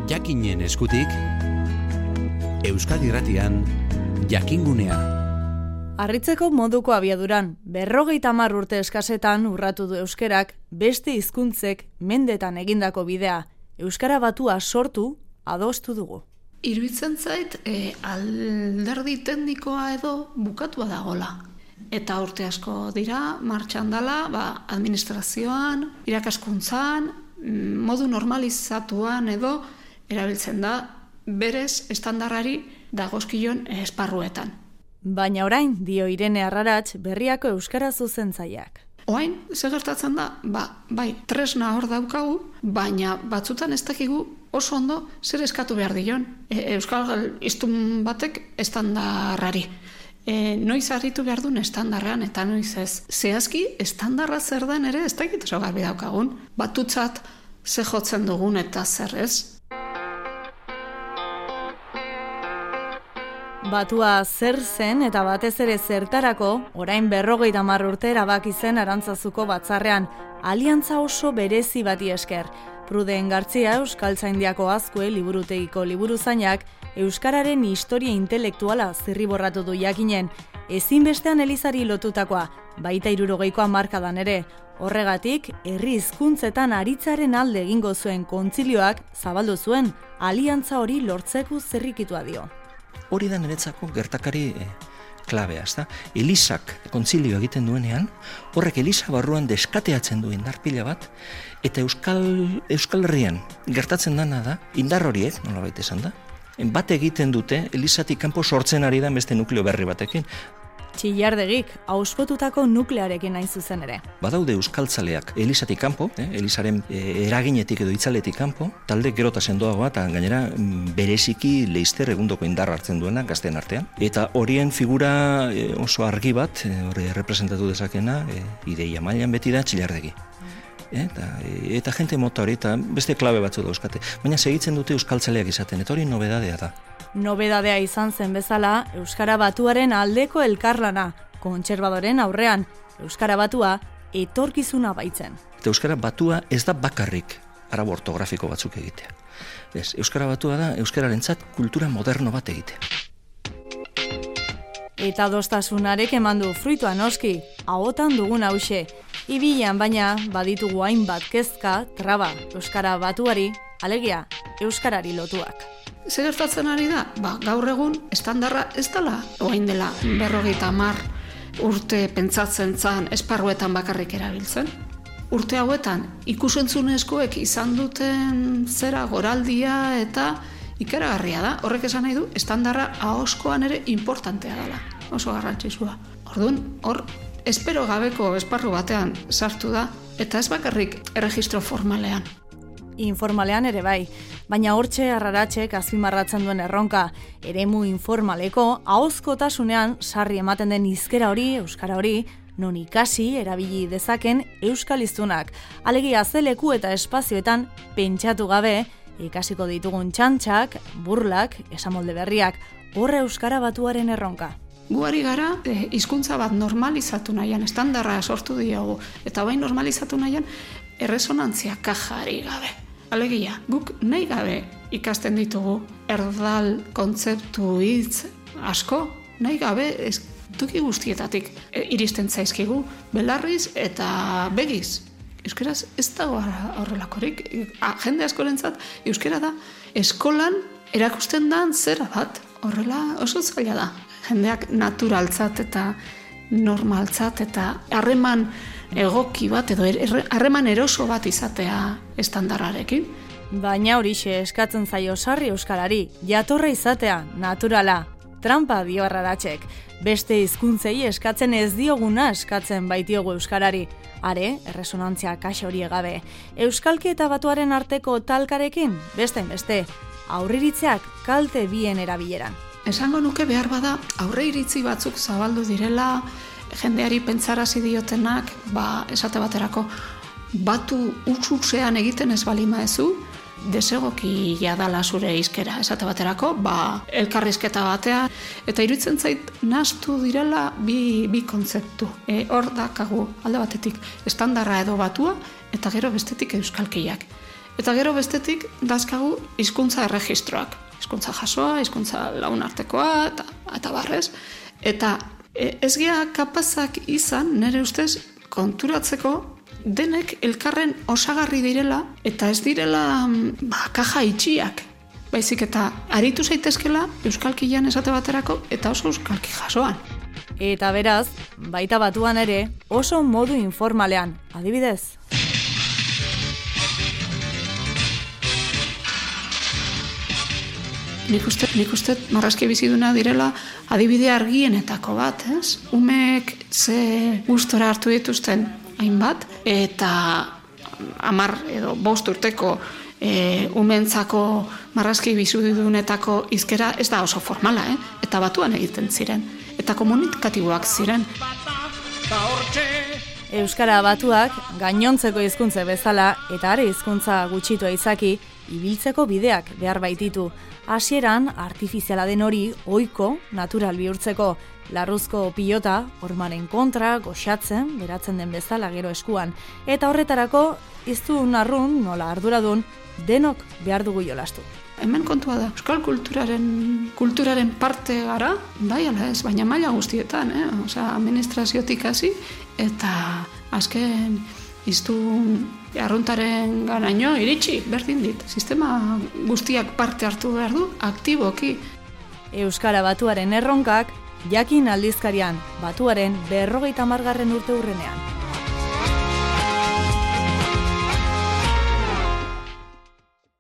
Jakinen eskutik, Euskadi Irratian, Jakingunea. Harritzeko moduko abiaduran, 50 urte eskasetan urratu du euskerak beste hizkuntzek mendetan egindako bidea. Euskara batua sortu, adostu dugu. Iruditzen zait, alderdi teknikoa edo bukatua dagola. Eta urte asko dira, martxan dela, administrazioan, irakaskuntzan, modu normalizatuan edo erabiltzen da berez estandarrari dagozkion esparruetan. Baina orain, dio Irene Arraratz, Berriako euskara zuzentzaileak. Orain, ze gertatzen da, bai, tresna hor daukagu, baina batzutan ez dakigu oso ondo zer eskatu behar dion. Euskal hiztun batek estandarrari. Noiz harritu behar duen estandarrean eta noiz ez. Zehazki, estandarra zer den ere ez dakit oso garbi daukagun. Batutzat ze jotzen dugun eta zer ez. Batua zer zen eta batez ere zertarako, orain 50 urte erabaki zen Arantzazuko batzarrean, aliantza oso berezi bati esker. Pruden Gartzia Euskaltzaindiako Azkue liburutegiko liburuzainak euskararen historia intelektuala zirriborratu du Jakinen, ezinbestean elizari lotutakoa, baita 60ko hamarkadan ere. Horregatik, herri hizkuntzetan aritzaren alde egingo zuen kontzilioak zabaldu zuen, aliantza hori lortzeko zirrikitua dio. Hori da niretzako gertakari klabea, ezta? Elizak kontzilio egiten duenean, horrek Eliza barruan deskateatzen du indar pila bat, eta Euskal Herrian gertatzen dana da, indar horiek, nolabait esan da, bat egiten dute Elizatik kanpo sortzen ari da beste nukleo berri batekin. Txillardegik, auspotutako nuklearekin hain zuzen ere. Badaude euskaltzaleak Elizatik kanpo, Elizaren eraginetik edo itzaletik kanpo, talde gero eta sendoagoa eta gainera bereziki Leister egundoko indarra hartzen duena gazteen artean. Eta horien figura oso argi bat, hori representatu dezakena, ideia mailan beti da Txillardegi. Eta jente mota hori eta beste klabe batzu dauzkate. Baina segitzen dute euskaltzaleak izaten, eta hori nobedadea da. Nobedadea izan zen bezala, Euskara Batuaren aldeko elkarlana, kontserbadoren aurrean, Euskara Batua etorkizuna baitzen. Eta Euskara Batua ez da bakarrik arau ortografiko batzuk egitea. Euskara Batua da euskararentzat kultura moderno bat egitea. Eta adostasunarekin eman du fruitua noski, ahotan dugun hauxe. Ibilean baina baditugu hainbat kezka, traba, Euskara Batuari, alegia, Euskarari lotuak. Zer gertatzen ari da? Gaur egun estandarra ez dela, orain dela 50 urte pentsatzen zan esparruetan bakarrik erabiltzen. Urte hauetan ikusentzunezkoek izan duten zera goraldia eta ikaragarria da. Horrek esan nahi du, estandarra ahoskoan ere importantea dela, oso garrantzitsua. Orduan, hor, espero gabeko esparru batean sartu da, eta ez bakarrik erregistro formalean. Informalean ere bai, baina hortxe Arraratzek azpimarratzen duen erronka, eremu informaleko ahozkotasunean sarri ematen den hizkera hori, euskara hori, non ikasi erabili dezaken euskal hiztunak. Alegia ze leku eta espazioetan pentsatu gabe, ikasiko ditugun txantxak, burlak, esamolde berriak, horre Euskara Batuaren erronka. Guari gara, hizkuntza bat normalizatu nahian, estandarra sortu diogu, eta bain normalizatu nahian, erresonantzia kajari gabe. Alegia, guk nahi gabe ikasten ditugu erdal kontzeptu hitz asko, nahi gabe toki guztietatik iristen zaizkigu, belarriz eta begiz. Euskeraz ez dago horrelakorik. Jende askorentzat, euskera da eskolan erakusten dan zera bat. Horrela oso zaila da. Jendeak naturaltzat eta normaltzat eta harreman egoki bat edo harreman eroso bat izatea estandarrarekin. Baina horixe eskatzen zaio sarri euskarari, jatorra izatea, naturala. Trampa dio Arraratzek. Beste hizkuntzei eskatzen ez dioguna eskatzen baitiogu euskarari. Are, erresonantzia kaxa hori gabe. Euskalki eta Batuaren arteko talkarekin, beste, aurriritzeak kalte bien erabileran. Esango nuke behar bada aurreiritzi batzuk zabaldu direla, jendeari pentsarazi diotenak, esate baterako, batu utsutzean egiten ez balima ezu, desegoki jadala zure hizkera, esate baterako, elkarrizketa batean, eta iruditzen zait nahastu direla bi kontzeptu. Hor dakagu alde batetik estandarra edo batua, eta gero bestetik euskalkiak. Eta gero bestetik dazkagu hizkuntza erregistroak. Hizkuntza jasoa, hizkuntza lagunartekoa, eta barrez. Eta ez gea kapazak izan, nire ustez, konturatzeko denek elkarren osagarri direla, eta ez direla kaja itxiak. Baizik eta aritu zaitezkela euskalkian esate baterako eta oso euskalki jasoan. Eta beraz, baita batuan ere, oso modu informalean, adibidez. Nik uste marrazki biziduna direla adibide argienetako bat, ez? Umeek ze gustora hartu dituzten hainbat, eta 10 edo 5 urteko umentzako marrazki bizidunetako hizkera ez da oso formala, eta batuan egiten ziren, eta komunikatiboak ziren. Euskara batuak gainontzeko hizkuntza bezala eta are hizkuntza gutxitua izaki ibiltzeko bideak behar baititu. Hasieran artifiziala den hori ohiko natural bihurtzeko, larruzko pilota hormaren kontra goxatzen beratzen den bezala gero eskuan, eta horretarako iztun arrun nola arduradun denok behar dugu jolastu. Hemen kontua da, euskal kulturaren parte gara, bai ala ez, baina maila guztietan, Osea, administraziotik hasi eta azken iztun arruntaren ganaino iritsi, berdin dit. Sistema guztiak parte hartu behar du, aktiboki. Euskara batuaren erronkak, Jakin aldizkarian, batuaren 50. urte hurrenean.